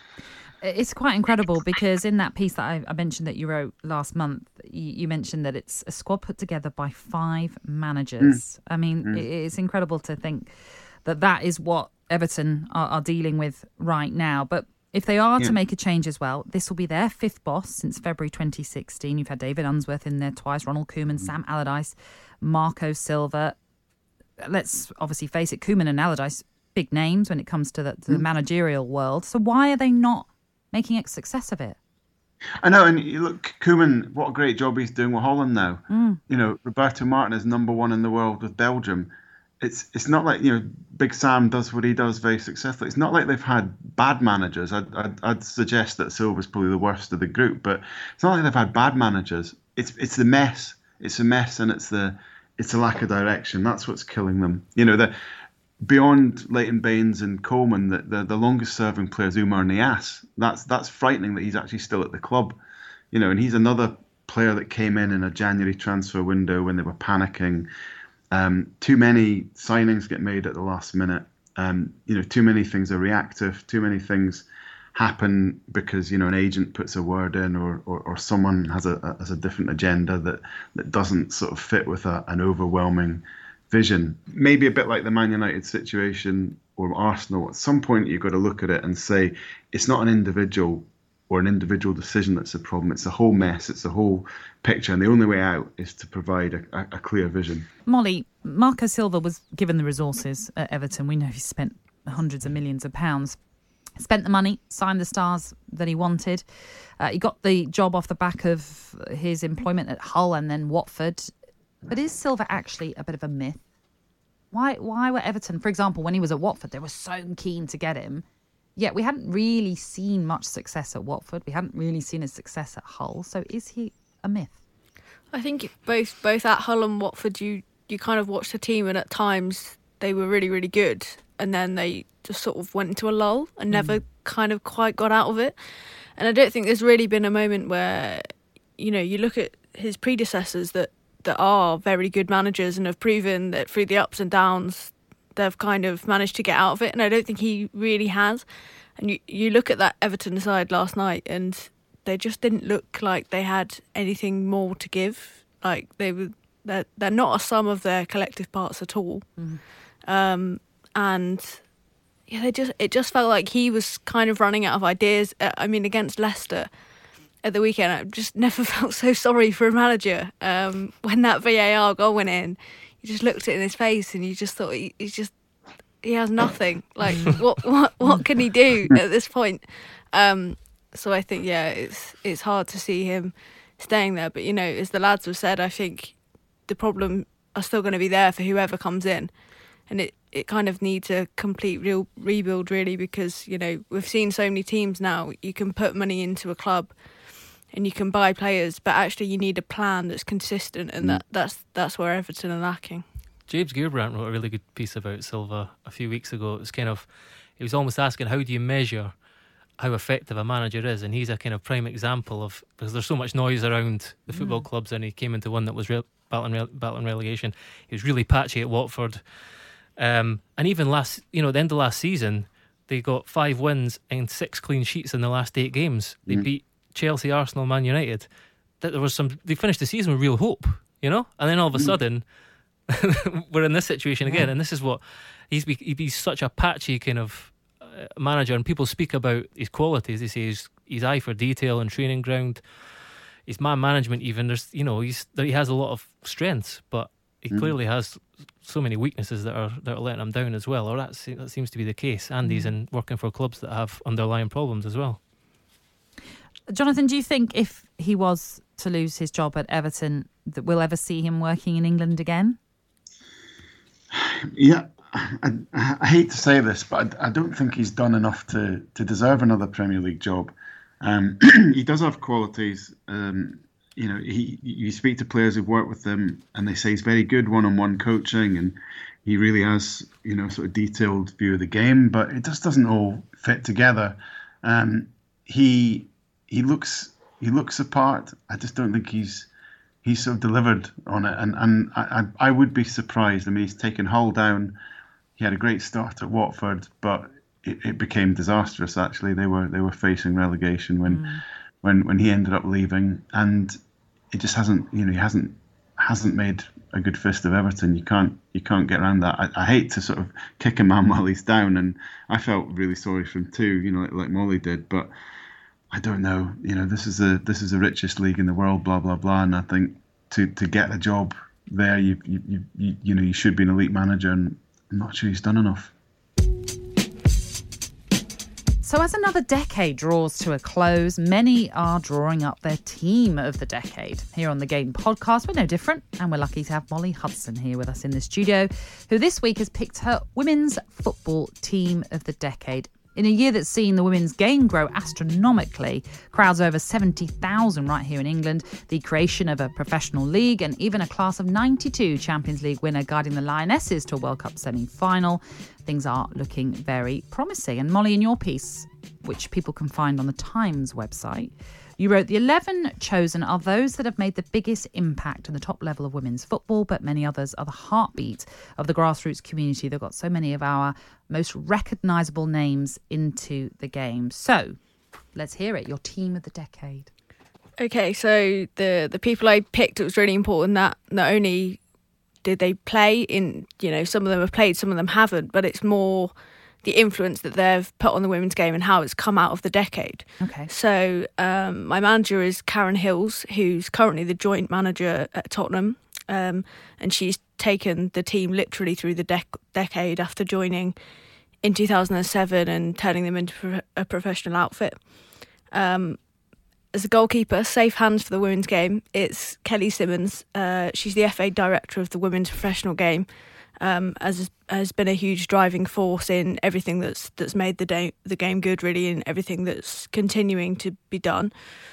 It's quite incredible, because in that piece that I, I mentioned that you wrote last month, you, you mentioned that it's a squad put together by five managers. Mm. I mean, mm. it's incredible to think that that is what Everton are, are dealing with right now. But if they are yeah. to make a change as well, this will be their fifth boss since February twenty sixteen. You've had David Unsworth in there twice, Ronald Koeman, mm. Sam Allardyce, Marco Silva. Let's obviously face it, Koeman and Allardyce, big names when it comes to the, to the mm. managerial world. So why are they not making a success of it? I know, and you look, Koeman, what a great job he's doing with Holland now. Mm. You know, Roberto Martin is number one in the world with Belgium. It's it's not like, you know, Big Sam does what he does very successfully. It's not like they've had bad managers. I'd, I'd, I'd suggest that Silva's probably the worst of the group, but it's not like they've had bad managers. It's it's the mess. It's a mess, and it's the it's a lack of direction. That's what's killing them. You know, the beyond Leighton Baines and Coleman, the, the, the longest serving player is Oumar Niasse. That's that's frightening that he's actually still at the club. You know, and he's another player that came in in a January transfer window when they were panicking. Um, too many signings get made at the last minute. Um, you know, too many things are reactive. Too many things happen because, you know, an agent puts a word in, or or, or someone has a, a has a different agenda that that doesn't sort of fit with a, an overwhelming vision. Maybe a bit like the Man United situation or Arsenal. At some point, you've got to look at it and say it's not an individual or an individual decision that's the problem. It's a whole mess. It's a whole picture, and the only way out is to provide a, a, a clear vision. Molly, Marco Silva was given the resources at Everton. We know he spent hundreds of millions of pounds. Spent the money, signed the stars that he wanted. Uh, he got the job off the back of his employment at Hull and then Watford. But is Silva actually a bit of a myth? Why why were Everton, for example, when he was at Watford, they were so keen to get him, yet we hadn't really seen much success at Watford. We hadn't really seen his success at Hull. So is he a myth? I think both both at Hull and Watford, you, you kind of watched the team, and at times they were really, really good. And then they just sort of went into a lull and never mm. kind of quite got out of it. And I don't think there's really been a moment where, you know, you look at his predecessors that, that are very good managers and have proven that through the ups and downs, they've kind of managed to get out of it. And I don't think he really has. And you, you look at that Everton side last night and they just didn't look like they had anything more to give. Like they were, they're, they're not a sum of their collective parts at all. Mm. Um, and yeah, they just it just felt like he was kind of running out of ideas. I mean, against Leicester at the weekend, I just never felt so sorry for a manager. Um, when that V A R goal went in, you just looked at it in his face and you just thought he, he's just he has nothing. Like what what what can he do at this point? Um, so I think yeah, it's it's hard to see him staying there. But you know, as the lads have said, I think the problem are still going to be there for whoever comes in. And it, it kind of needs a complete real rebuild, really, because, you know, we've seen so many teams now. You can put money into a club and you can buy players, but actually you need a plan that's consistent, and mm. that, that's that's where Everton are lacking. James Gearbrandt wrote a really good piece about Silva a few weeks ago. It was kind of, he was almost asking, how do you measure how effective a manager is? And he's a kind of prime example of, because there's so much noise around the football mm. clubs, and he came into one that was re- battling, battling relegation. He was really patchy at Watford. Um, and even last, you know, at the end of last season, they got five wins and six clean sheets in the last eight games. They mm. beat Chelsea, Arsenal, Man United. That there was some. They finished the season with real hope, you know. And then all of a mm. sudden, we're in this situation again. Mm. And this is what he's. He's such a patchy kind of uh, manager. And people speak about his qualities. They say his, his eye for detail and training ground, his man management. Even there's, you know, he's he has a lot of strengths, but he mm. clearly has so many weaknesses that are that are letting him down as well, or that, that seems to be the case. And he's in working for clubs that have underlying problems as well. Jonathan, do you think if he was to lose his job at Everton, that we'll ever see him working in England again? Yeah, I, I hate to say this, but I, I don't think he's done enough to, to deserve another Premier League job. Um, he does have qualities. Um, You know, he you speak to players who've worked with him, and they say he's very good one-on-one coaching, and he really has, you know, sort of detailed view of the game. But it just doesn't all fit together. Um, he he looks he looks the part. I just don't think he's he's sort of delivered on it. And and I I would be surprised. I mean, he's taken Hull down. He had a great start at Watford, but it, it became disastrous. Actually, they were they were facing relegation when. Mm. When when he ended up leaving, and it just hasn't, you know, he hasn't hasn't made a good fist of Everton. You can't you can't get around that. I, I hate to sort of kick a man while he's down, and I felt really sorry for him too, you know, like, like Molly did. But I don't know, you know, this is the this is the richest league in the world, blah blah blah, and I think to, to get a job there, you you, you you you know you should be an elite manager, and I'm not sure he's done enough. So as another decade draws to a close, many are drawing up their team of the decade. Here on the Game podcast, we're no different, and we're lucky to have Molly Hudson here with us in the studio, who this week has picked her women's football team of the decade. In a year that's seen the women's game grow astronomically, crowds over seventy thousand right here in England, the creation of a professional league and even a class of ninety-two Champions League winner guiding the Lionesses to a World Cup semi-final, things are looking very promising. And Molly, in your piece, which people can find on the Times website, you wrote, the eleven chosen are those that have made the biggest impact on the top level of women's football, but many others are the heartbeat of the grassroots community that got so many of our most recognisable names into the game. So, let's hear it, your team of the decade. Okay, so the, the people I picked, it was really important that not only did they play in, you know, some of them have played, some of them haven't, but it's more the influence that they've put on the women's game and how it's come out of the decade. Okay. So um, my manager is Karen Hills, who's currently the joint manager at Tottenham, um, and she's taken the team literally through the dec- decade after joining in two thousand seven and turning them into a professional outfit. Um, as a goalkeeper, safe hands for the women's game, it's Kelly Simmons. Uh, she's the F A director of the women's professional game. Um, as has been a huge driving force in everything that's that's made the day, the game good, really, and everything that's continuing to be done.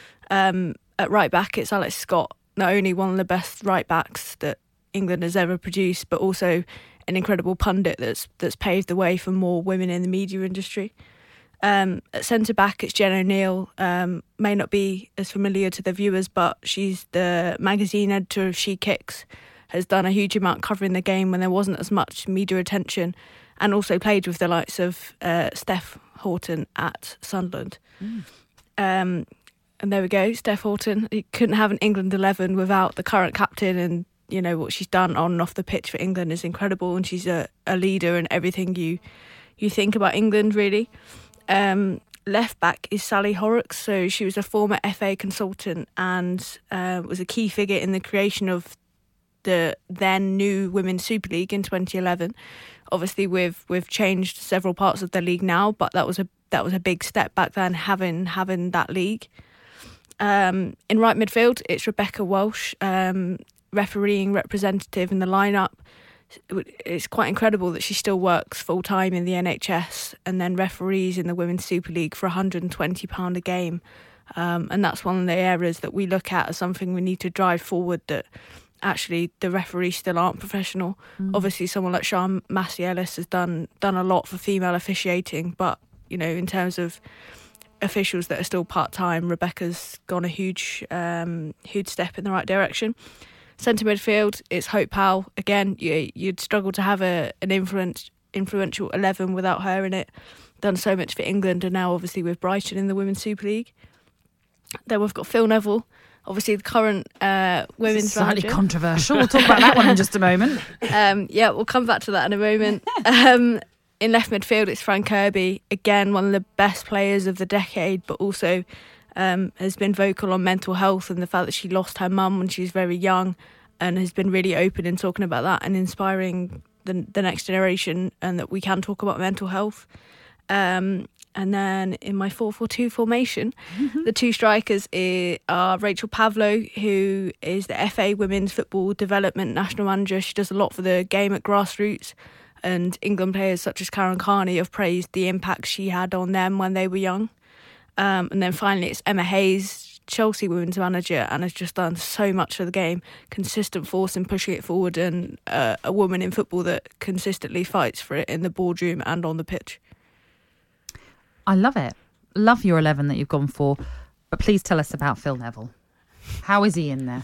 Um, at right back, it's Alex Scott, not only one of the best right backs that England has ever produced, but also an incredible pundit that's that's paved the way for more women in the media industry. Um, at centre back, it's Jen O'Neill. Um, may not be as familiar to the viewers, but she's the magazine editor of She Kicks. Has done a huge amount covering the game when there wasn't as much media attention, and also played with the likes of uh, Steph Houghton at Sunderland. Mm. Um, and there we go, Steph Houghton. You couldn't have an England eleven without the current captain, and you know what she's done on and off the pitch for England is incredible, and she's a, a leader in everything you you think about England, really. Um, left back is Sally Horrocks, so she was a former F A consultant and uh, was a key figure in the creation of the then new Women's Super League in twenty eleven. Obviously, we've we've changed several parts of the league now, but that was a that was a big step back then, having having that league. Um, in right midfield, it's Rebecca Welsh, um, refereeing representative in the lineup. It's quite incredible that she still works full time in the N H S and then referees in the Women's Super League for one hundred twenty pounds a game. Um, and that's one of the areas that we look at as something we need to drive forward, that actually the referees still aren't professional. Mm. Obviously someone like Sian Massey-Ellis has done done a lot for female officiating, but you know, in terms of officials that are still part-time, Rebecca's gone a huge um, huge step in the right direction. Centre midfield, it's Hope Powell. Again, you, you'd struggle to have a an influence, influential eleven without her in it. Done so much for England, and now obviously with Brighton in the Women's Super League. Then we've got Phil Neville, obviously the current uh, women's slightly manager. Controversial. We'll talk about that one in just a moment. Um, yeah, we'll come back to that in a moment. um, in left midfield, it's Fran Kirby. Again, one of the best players of the decade, but also um, has been vocal on mental health and the fact that she lost her mum when she was very young, and has been really open in talking about that and inspiring the, the next generation, and that we can talk about mental health. Um, And then in my four four two formation, mm-hmm. the two strikers are Rachel Pavlo, who is the F A Women's Football Development National Manager. She does a lot for the game at grassroots, and England players such as Karen Carney have praised the impact she had on them when they were young. Um, and then finally it's Emma Hayes, Chelsea Women's Manager, and has just done so much for the game, consistent force in pushing it forward, and uh, a woman in football that consistently fights for it in the boardroom and on the pitch. I love it. Love your eleven that you've gone for. But please tell us about Phil Neville. How is he in there?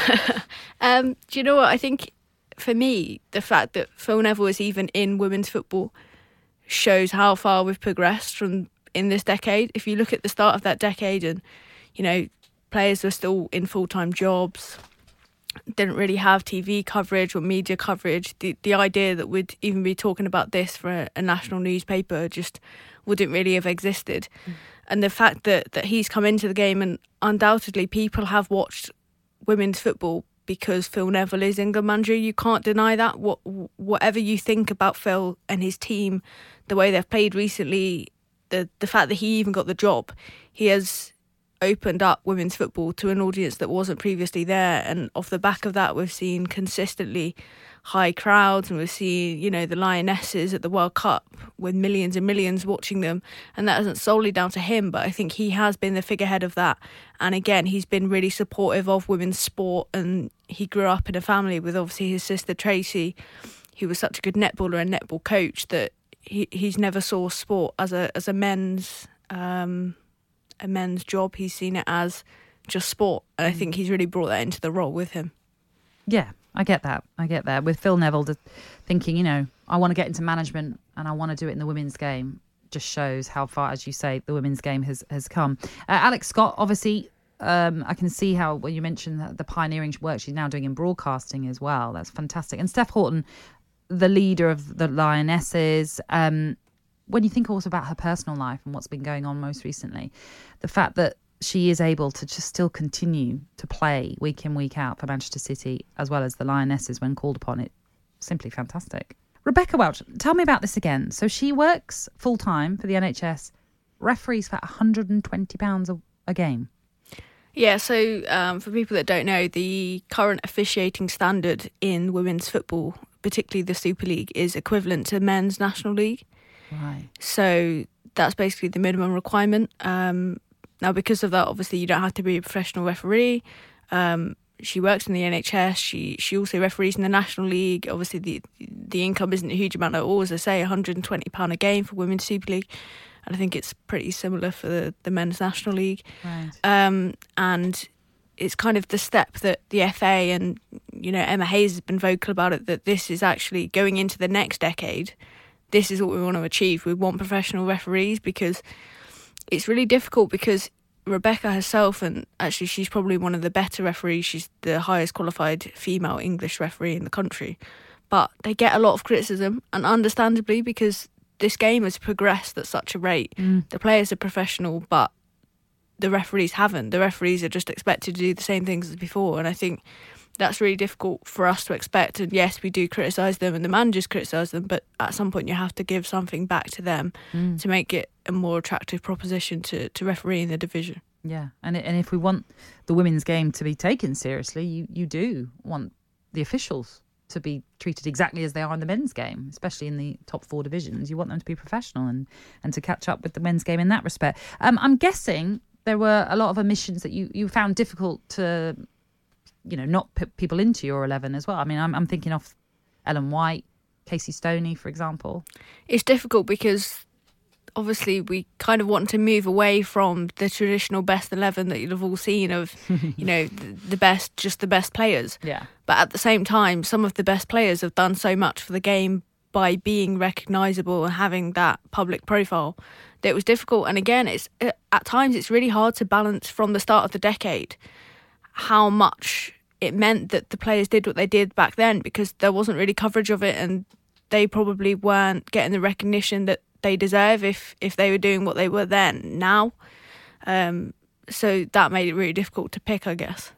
um, do you know what? I think for me, the fact that Phil Neville is even in women's football shows how far we've progressed from in this decade. If you look at the start of that decade and, you know, players were still in full-time jobs, didn't really have T V coverage or media coverage, the, the idea that we'd even be talking about this for a, a national newspaper just wouldn't really have existed. Mm. And the fact that, that he's come into the game, and undoubtedly people have watched women's football because Phil Neville is England manager. You can't deny that. What, whatever you think about Phil and his team, the way they've played recently, the the fact that he even got the job, he has opened up women's football to an audience that wasn't previously there. And off the back of that, we've seen consistently high crowds, and we've seen, you know, the Lionesses at the World Cup with millions and millions watching them. And that isn't solely down to him, but I think he has been the figurehead of that. And again, he's been really supportive of women's sport, and he grew up in a family with obviously his sister Tracy, who was such a good netballer and netball coach, that he he's never saw sport as a as a men's um, a men's job. He's seen it as just sport, and I think he's really brought that into the role with him. Yeah, I get that. I get that. With Phil Neville thinking, you know, I want to get into management and I want to do it in the women's game, just shows how far, as you say, the women's game has, has come. Uh, Alex Scott, obviously, um, I can see how, well, you mentioned the, the pioneering work she's now doing in broadcasting as well. That's fantastic. And Steph Houghton, the leader of the Lionesses, um, when you think also about her personal life and what's been going on most recently, the fact that she is able to just still continue to play week in, week out for Manchester City, as well as the Lionesses when called upon, it simply fantastic. Rebecca Welch, tell me about this again. So she works full-time for the N H S, referees for one hundred twenty pounds a, a game. Yeah, so um, for people that don't know, the current officiating standard in women's football, particularly the Super League, is equivalent to men's National League. Right. So that's basically the minimum requirement. Um, now, because of that, obviously, you don't have to be a professional referee. Um, she works in the N H S. She she also referees in the National League. Obviously, the the income isn't a huge amount at all. As I say, one hundred twenty pounds a game for Women's Super League. And I think it's pretty similar for the, the Men's National League. Right. Um, and it's kind of the step that the F A and, you know, Emma Hayes has been vocal about it, that this is actually going into the next decade. This is what we want to achieve. We want professional referees, because it's really difficult, because Rebecca herself, and actually she's probably one of the better referees, she's the highest qualified female English referee in the country, but they get a lot of criticism, and understandably, because this game has progressed at such a rate. Mm. The players are professional, but the referees haven't. The referees are just expected to do the same things as before, and I think that's really difficult for us to expect. And yes, we do criticise them and the managers criticise them, but at some point you have to give something back to them Mm. to make it a more attractive proposition to, to referee in the division. Yeah, and and if we want the women's game to be taken seriously, you, you do want the officials to be treated exactly as they are in the men's game, especially in the top four divisions. You want them to be professional and, and to catch up with the men's game in that respect. Um, I'm guessing there were a lot of omissions that you, you found difficult to, you know, not put people into your eleven as well. I mean, I'm, I'm thinking of Ellen White, Casey Stoney, for example. It's difficult because obviously we kind of want to move away from the traditional best eleven that you'll have all seen of, you know, the, the best, just the best players. Yeah. But at the same time, some of the best players have done so much for the game by being recognisable and having that public profile that it was difficult. And again, it's at times it's really hard to balance from the start of the decade how much it meant that the players did what they did back then, because there wasn't really coverage of it, and they probably weren't getting the recognition that they deserve if if they were doing what they were then now. Um, so that made it really difficult to pick, I guess.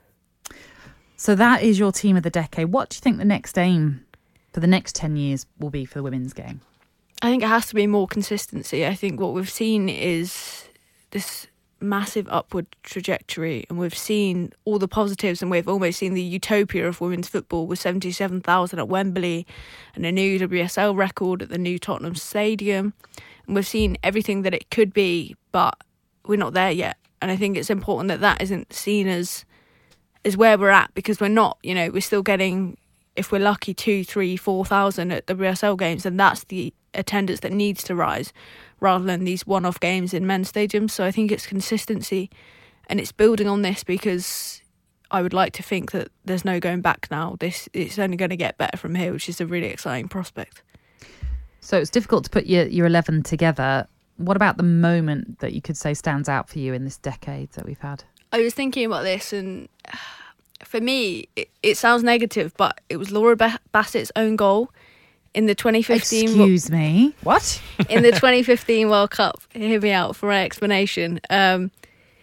So that is your team of the decade. What do you think the next aim for the next ten years will be for the women's game? I think it has to be more consistency. I think what we've seen is this massive upward trajectory, and we've seen all the positives, and we've almost seen the utopia of women's football with seventy-seven thousand at Wembley and a new W S L record at the new Tottenham Stadium, and we've seen everything that it could be, but we're not there yet. And I think it's important that that isn't seen as as where we're at, because we're not. You know, we're still getting, if we're lucky, two, three, four thousand at W S L games, and that's the attendance that needs to rise, rather than these one-off games in men's stadiums. So I think it's consistency, and it's building on this, because I would like to think that there's no going back now. This it's only going to get better from here, which is a really exciting prospect. So it's difficult to put your, your eleven together. What about the moment that you could say stands out for you in this decade that we've had? I was thinking about this, and for me, it, it sounds negative, but it was Laura ba- Bassett's own goal in the twenty fifteen... Excuse me? What? in the twenty fifteen World Cup. Hear me out for my explanation. Um,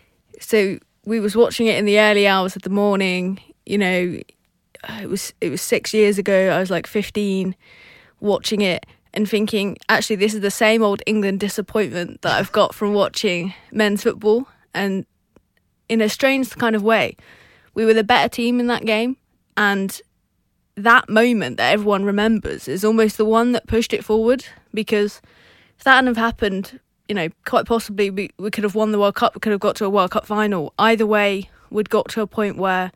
so we was watching it in the early hours of the morning. You know, it was it was six years ago. I was like fifteen, watching it and thinking, actually, this is the same old England disappointment that I've got from watching men's football. And in a strange kind of way, we were the better team in that game, and that moment that everyone remembers is almost the one that pushed it forward, because if that hadn't have happened, you know, quite possibly we, we could have won the World Cup, we could have got to a World Cup final. Either way, we'd got to a point where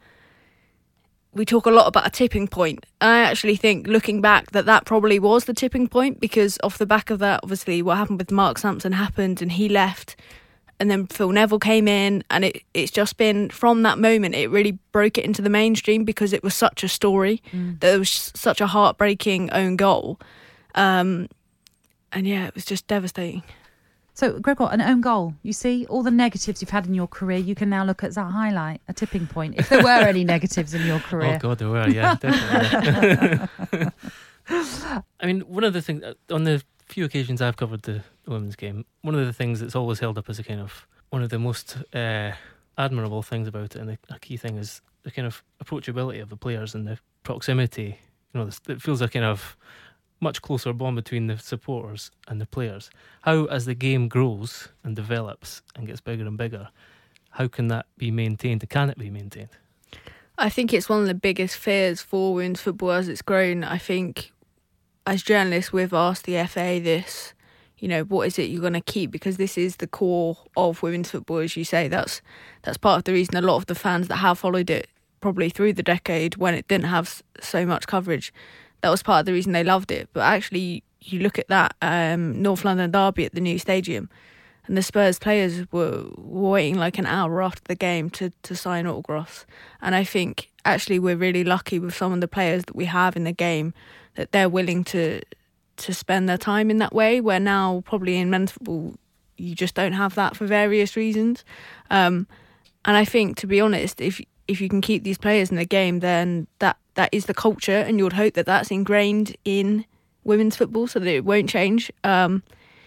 we talk a lot about a tipping point. I actually think, looking back, that that probably was the tipping point, because off the back of that, obviously, what happened with Mark Sampson happened and he left, and then Phil Neville came in, and it, it's just been, from that moment, it really broke it into the mainstream, because it was such a story, mm. that it was such a heartbreaking own goal. Um, and yeah, it was just devastating. So, Gregor, an own goal. You see, all the negatives you've had in your career, you can now look at as a highlight, a tipping point, if there were any negatives in your career. Oh, God, there were, yeah, definitely. I mean, one of the things, on the few occasions I've covered the women's game, one of the things that's always held up as a kind of, one of the most uh, admirable things about it, and the, a key thing, is the kind of approachability of the players and the proximity. You know, it feels a kind of much closer bond between the supporters and the players. How, as the game grows and develops and gets bigger and bigger, how can that be maintained? Can it be maintained? I think it's one of the biggest fears for women's football as it's grown. I think as journalists, we've asked the F A this, you know, what is it you're going to keep? Because this is the core of women's football, as you say. That's that's part of the reason a lot of the fans that have followed it probably through the decade, when it didn't have so much coverage, that was part of the reason they loved it. But actually, you look at that um, North London derby at the new stadium, and the Spurs players were waiting like an hour after the game to, to sign autographs. And I think actually we're really lucky with some of the players that we have in the game, that they're willing to to spend their time in that way, where now probably in men's football you just don't have that for various reasons. Um, and I think, to be honest, if if you can keep these players in the game, then that that is the culture, and you would hope that that's ingrained in women's football so that it won't change. Um,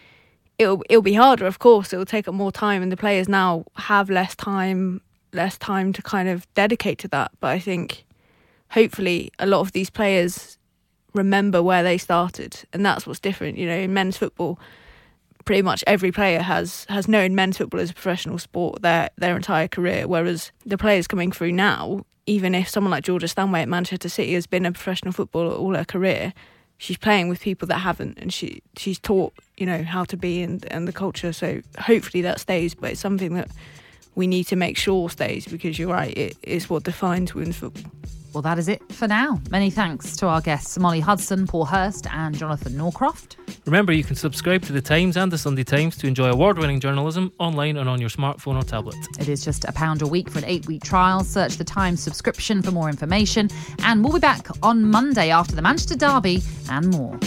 it'll it'll be harder, of course. It'll take up more time, and the players now have less time, less time to kind of dedicate to that. But I think, hopefully, a lot of these players remember where they started, and that's what's different. You know, in men's football, pretty much every player has has known men's football as a professional sport their their entire career, whereas the players coming through now, even if someone like Georgia Stanway at Manchester City has been a professional footballer all her career, she's playing with people that haven't, and she she's taught, you know, how to be and and the culture. So hopefully that stays, but it's something that we need to make sure stays, because you're right, it is what defines women's football. Well, that is it for now. Many thanks to our guests, Molly Hudson, Paul Hurst and Jonathan Norcroft. Remember, you can subscribe to The Times and The Sunday Times to enjoy award-winning journalism online and on your smartphone or tablet. It is just a pound a week for an eight-week trial. Search The Times subscription for more information. And we'll be back on Monday after the Manchester Derby and more.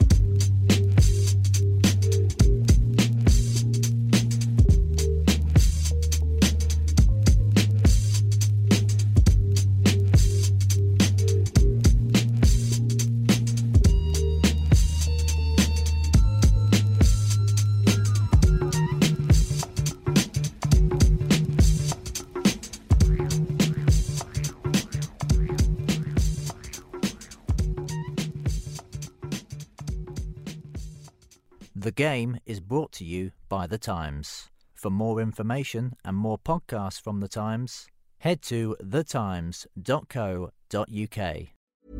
The Game is brought to you by The Times. For more information and more podcasts from The Times, head to the times dot co dot uk. The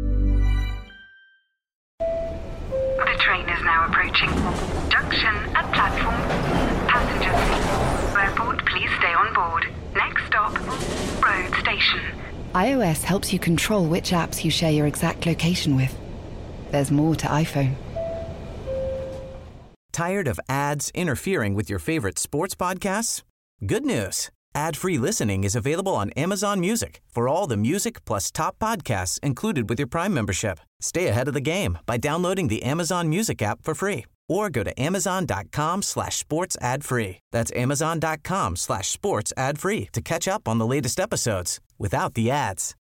train is now approaching. Junction at platform. Passengers, airport, please stay on board. Next stop, road station. iOS helps you control which apps you share your exact location with. There's more to iPhone. Tired of ads interfering with your favorite sports podcasts? Good news. Ad-free listening is available on Amazon Music for all the music plus top podcasts included with your Prime membership. Stay ahead of the game by downloading the Amazon Music app for free, or go to amazon.com slash sports ad free. That's amazon.com slash sports ad free to catch up on the latest episodes without the ads.